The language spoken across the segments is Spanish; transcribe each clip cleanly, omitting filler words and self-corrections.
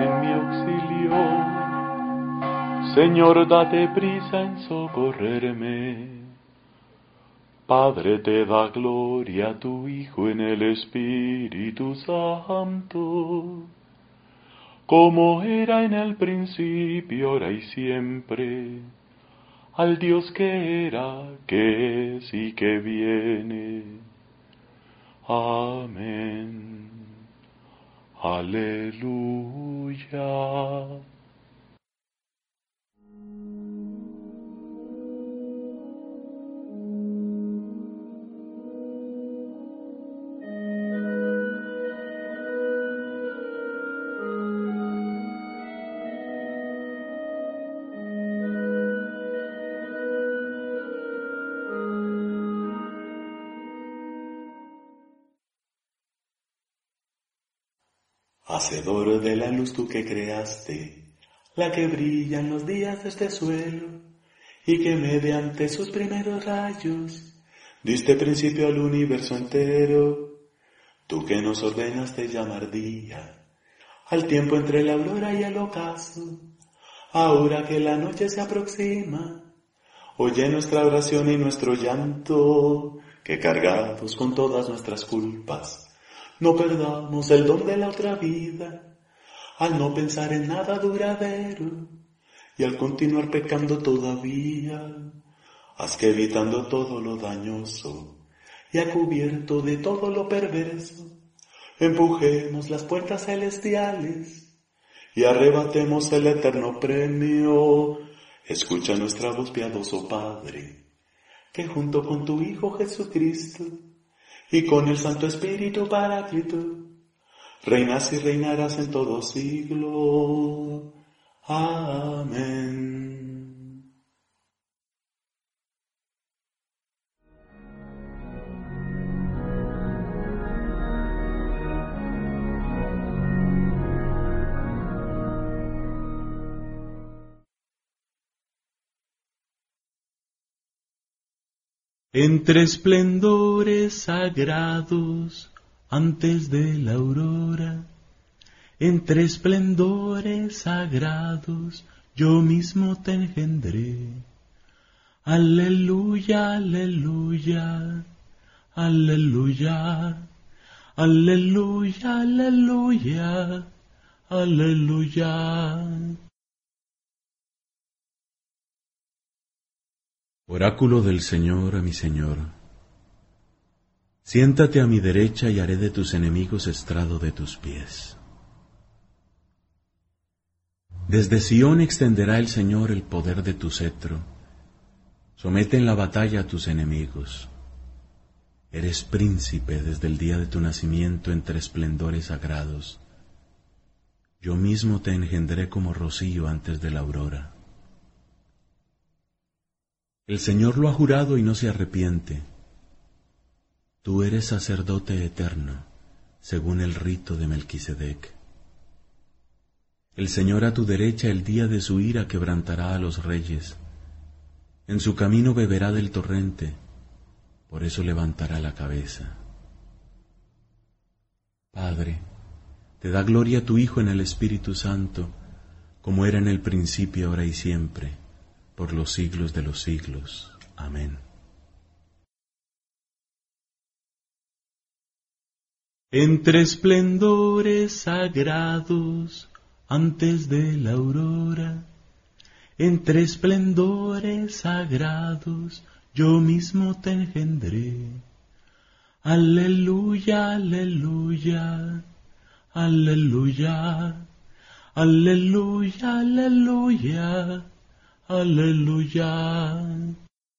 en mi auxilio. Señor, date prisa en socorrerme. Padre, te da gloria a tu Hijo en el Espíritu Santo, como era en el principio, ahora y siempre, al Dios que era, que es y que viene. Amén. Aleluya. Hacedor de la luz tú que creaste, la que brilla en los días de este suelo, y que mediante sus primeros rayos diste principio al universo entero, tú que nos ordenaste llamar día, al tiempo entre la aurora y el ocaso, ahora que la noche se aproxima, oye nuestra oración y nuestro llanto, que cargados con todas nuestras culpas, no perdamos el don de la otra vida, al no pensar en nada duradero, y al continuar pecando todavía, haz que evitando todo lo dañoso, y a cubierto de todo lo perverso, empujemos las puertas celestiales, y arrebatemos el eterno premio. Escucha nuestra voz, piadoso Padre, que junto con tu Hijo Jesucristo, y con el Santo Espíritu Paráclito, reinas y reinarás en todo siglo. Amén. Entre esplendores sagrados, antes de la aurora, entre esplendores sagrados, yo mismo te engendré. Aleluya, aleluya, aleluya, aleluya, aleluya, aleluya. Oráculo del Señor a mi Señor. Siéntate a mi derecha y haré de tus enemigos estrado de tus pies. Desde Sión extenderá el Señor el poder de tu cetro. Somete en la batalla a tus enemigos. Eres príncipe desde el día de tu nacimiento entre esplendores sagrados. Yo mismo te engendré como rocío antes de la aurora. El Señor lo ha jurado y no se arrepiente. Tú eres sacerdote eterno, según el rito de Melquisedec. El Señor a tu derecha el día de su ira quebrantará a los reyes. En su camino beberá del torrente, por eso levantará la cabeza. Padre, te da gloria a tu Hijo en el Espíritu Santo, como era en el principio, ahora y siempre, por los siglos de los siglos. Amén. Entre esplendores sagrados, antes de la aurora, entre esplendores sagrados, yo mismo te engendré. Aleluya, aleluya, aleluya, aleluya, aleluya, aleluya.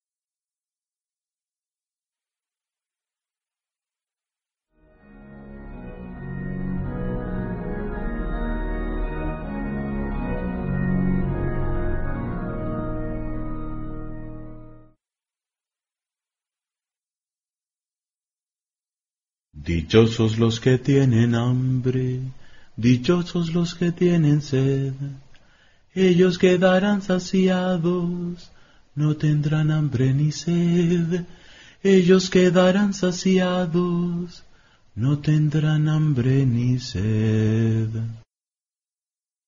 Dichosos los que tienen hambre, dichosos los que tienen sed, ellos quedarán saciados, no tendrán hambre ni sed, ellos quedarán saciados, no tendrán hambre ni sed.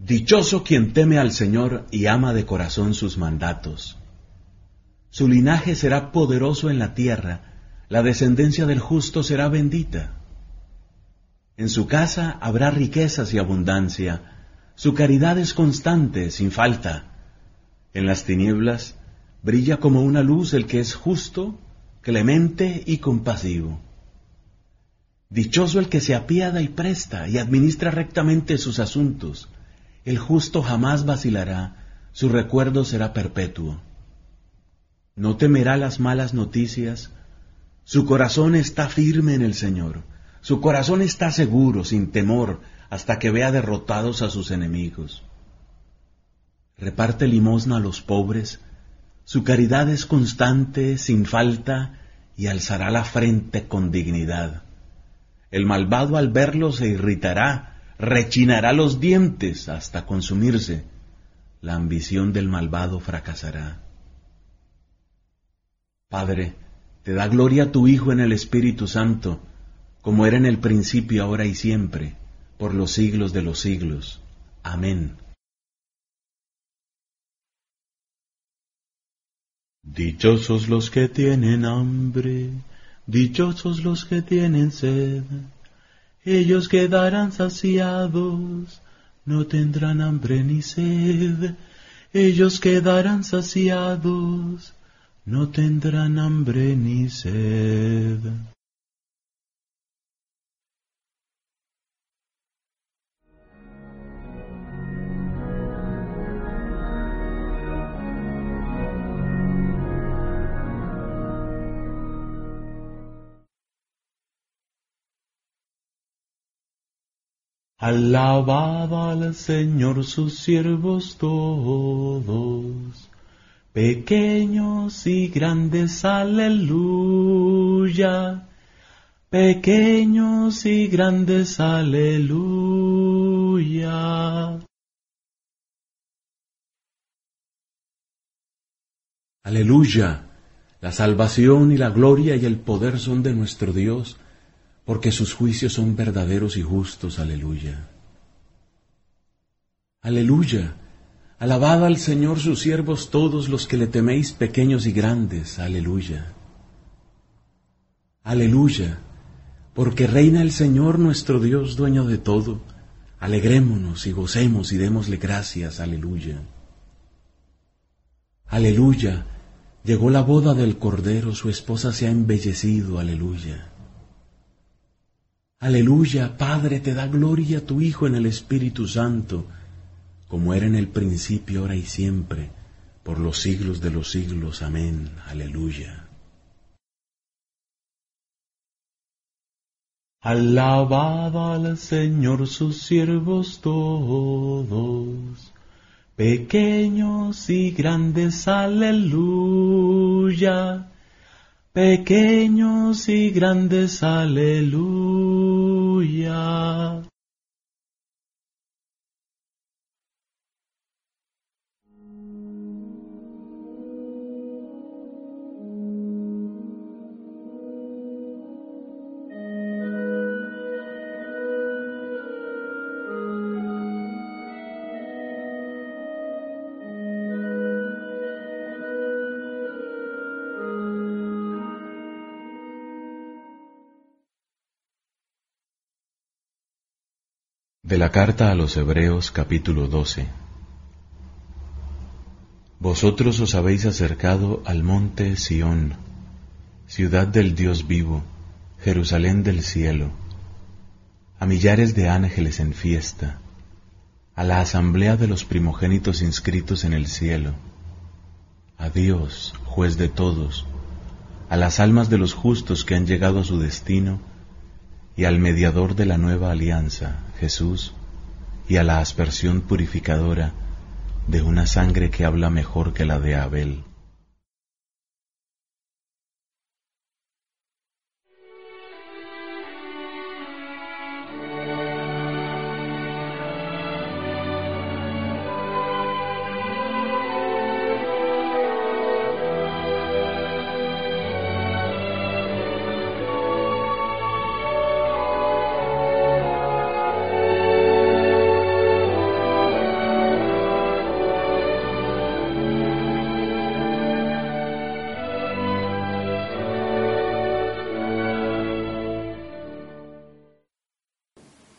Dichoso quien teme al Señor y ama de corazón sus mandatos. Su linaje será poderoso en la tierra, la descendencia del justo será bendita. En su casa habrá riquezas y abundancia, su caridad es constante, sin falta. En las tinieblas brilla como una luz el que es justo, clemente y compasivo. Dichoso el que se apiada y presta y administra rectamente sus asuntos. El justo jamás vacilará, su recuerdo será perpetuo. No temerá las malas noticias, su corazón está firme en el Señor, su corazón está seguro, sin temor, hasta que vea derrotados a sus enemigos. Reparte limosna a los pobres, su caridad es constante, sin falta, y alzará la frente con dignidad. El malvado al verlo se irritará, rechinará los dientes hasta consumirse. La ambición del malvado fracasará. Padre, te da gloria a tu Hijo en el Espíritu Santo, como era en el principio, ahora y siempre, por los siglos de los siglos. Amén. Dichosos los que tienen hambre, dichosos los que tienen sed, ellos quedarán saciados, no tendrán hambre ni sed, ellos quedarán saciados, no tendrán hambre ni sed. Alabad al Señor sus siervos todos, pequeños y grandes, aleluya, pequeños y grandes, aleluya. Aleluya, la salvación y la gloria y el poder son de nuestro Dios, porque sus juicios son verdaderos y justos. Aleluya. Aleluya. Alabad al Señor sus siervos todos los que le teméis, pequeños y grandes. Aleluya. Aleluya. Porque reina el Señor nuestro Dios, dueño de todo. Alegrémonos y gocemos y démosle gracias. Aleluya. Aleluya. Llegó la boda del Cordero, su esposa se ha embellecido. Aleluya. Aleluya, Padre, te da gloria a tu Hijo en el Espíritu Santo, como era en el principio, ahora y siempre, por los siglos de los siglos. Amén. Aleluya. Alabad al Señor sus siervos todos, pequeños y grandes, aleluya, pequeños y grandes, aleluya. De la carta a los Hebreos, capítulo 12. Vosotros os habéis acercado al monte Sión, ciudad del Dios vivo, Jerusalén del cielo, a millares de ángeles en fiesta, a la asamblea de los primogénitos inscritos en el cielo, a Dios, juez de todos, a las almas de los justos que han llegado a su destino, y al mediador de la nueva alianza, Jesús, y a la aspersión purificadora de una sangre que habla mejor que la de Abel.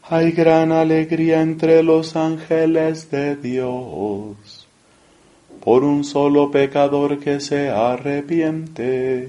Hay gran alegría entre los ángeles de Dios por un solo pecador que se arrepiente.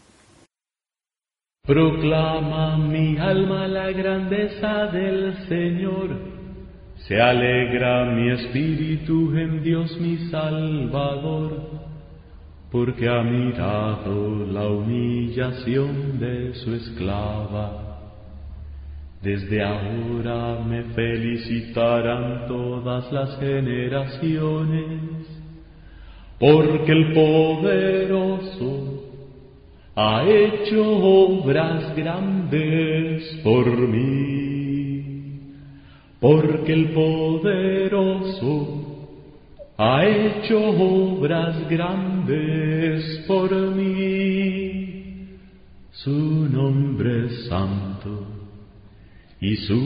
Proclama mi alma la grandeza del Señor. Se alegra mi espíritu en Dios mi Salvador, porque ha mirado la humillación de su esclava. Desde ahora me felicitarán todas las generaciones, porque el poderoso ha hecho obras grandes por mí, porque el poderoso ha hecho obras grandes por mí. Su nombre es santo y su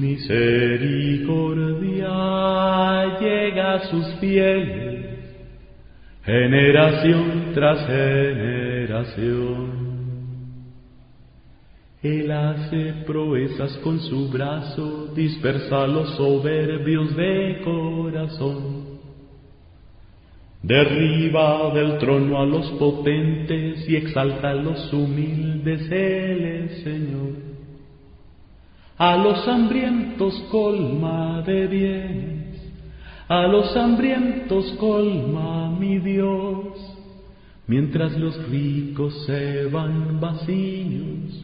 misericordia llega a sus fieles, generación tras generación. Él hace proezas con su brazo, dispersa a los soberbios de corazón. Derriba del trono a los potentes y exalta a los humildes, Él es Señor. A los hambrientos colma de bienes, a los hambrientos colma mi Dios, mientras los ricos se van vacíos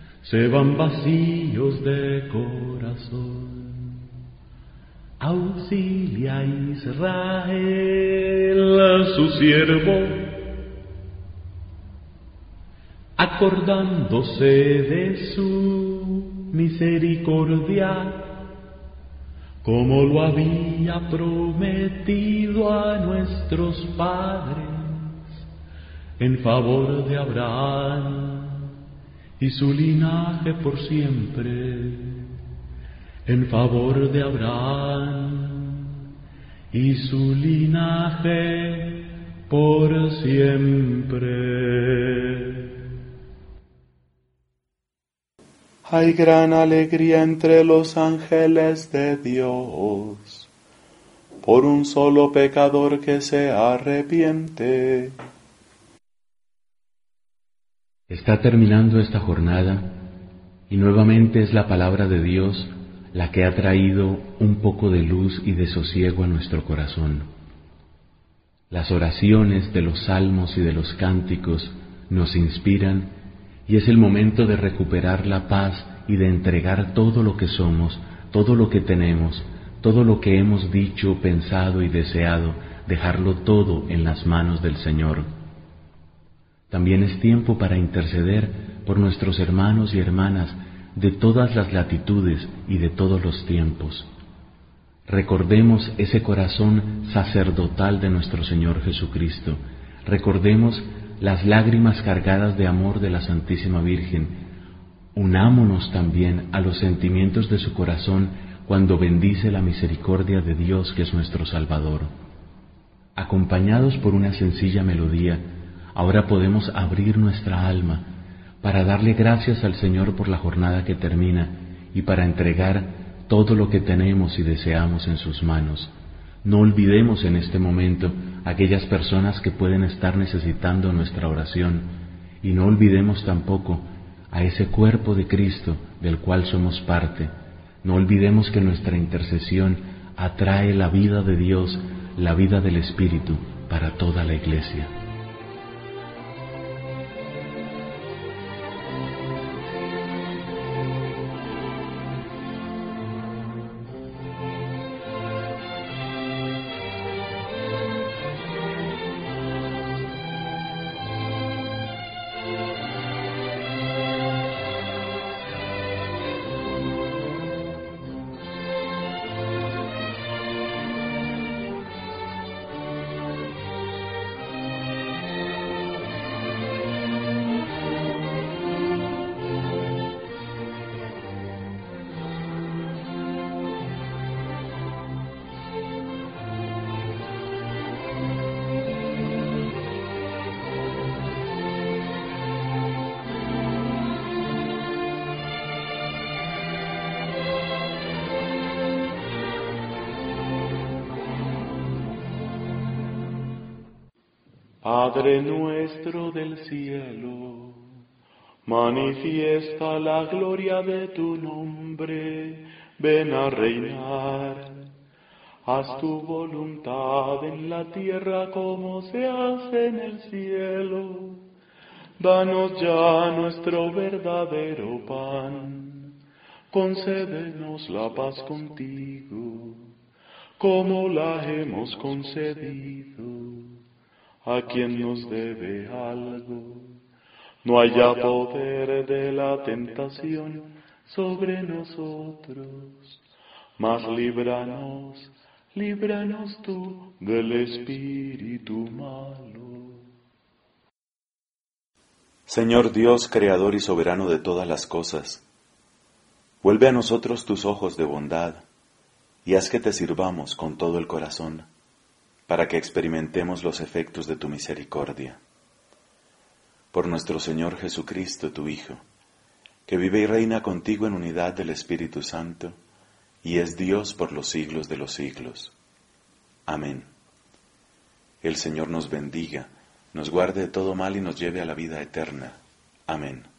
de corazón. Auxilia a Israel, su siervo, acordándose de su misericordia, como lo había prometido a nuestros padres, en favor de Abraham y su linaje por siempre, en favor de Abraham y su linaje por siempre. Hay gran alegría entre los ángeles de Dios por un solo pecador que se arrepiente. Está terminando esta jornada y nuevamente es la palabra de Dios la que ha traído un poco de luz y de sosiego a nuestro corazón. Las oraciones de los salmos y de los cánticos nos inspiran y es el momento de recuperar la paz y de entregar todo lo que somos, todo lo que tenemos, todo lo que hemos dicho, pensado y deseado, dejarlo todo en las manos del Señor. También es tiempo para interceder por nuestros hermanos y hermanas de todas las latitudes y de todos los tiempos. Recordemos ese corazón sacerdotal de nuestro Señor Jesucristo. Recordemos las lágrimas cargadas de amor de la Santísima Virgen. Unámonos también a los sentimientos de su corazón cuando bendice la misericordia de Dios que es nuestro Salvador. Acompañados por una sencilla melodía, ahora podemos abrir nuestra alma para darle gracias al Señor por la jornada que termina y para entregar todo lo que tenemos y deseamos en sus manos. No olvidemos en este momento aquellas personas que pueden estar necesitando nuestra oración y no olvidemos tampoco a ese cuerpo de Cristo del cual somos parte. No olvidemos que nuestra intercesión atrae la vida de Dios, la vida del Espíritu para toda la Iglesia. Padre nuestro del cielo, manifiesta la gloria de tu nombre, ven a reinar. Haz tu voluntad en la tierra como se hace en el cielo. Danos ya nuestro verdadero pan. Concédenos la paz contigo, como la hemos concedido a quien nos debe algo. No haya poder de la tentación sobre nosotros, mas líbranos tú del espíritu malo. Señor Dios, creador y soberano de todas las cosas, vuelve a nosotros tus ojos de bondad y haz que te sirvamos con todo el corazón, para que experimentemos los efectos de tu misericordia. Por nuestro Señor Jesucristo, tu Hijo, que vive y reina contigo en unidad del Espíritu Santo, y es Dios por los siglos de los siglos. Amén. El Señor nos bendiga, nos guarde de todo mal y nos lleve a la vida eterna. Amén.